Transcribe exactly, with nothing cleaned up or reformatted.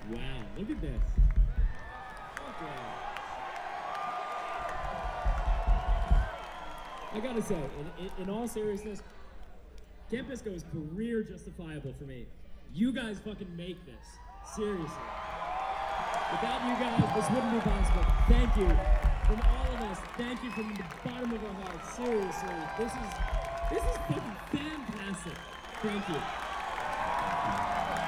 Wow, look at this. Okay. I gotta say, in, in, in all seriousness, Camp Bisco is career justifiable for me. You guys fucking make this. Seriously. Without you guys, this wouldn't be possible. Thank you. From all of us, thank you from the bottom of our hearts. Seriously. This is, this is fucking fantastic. Thank you.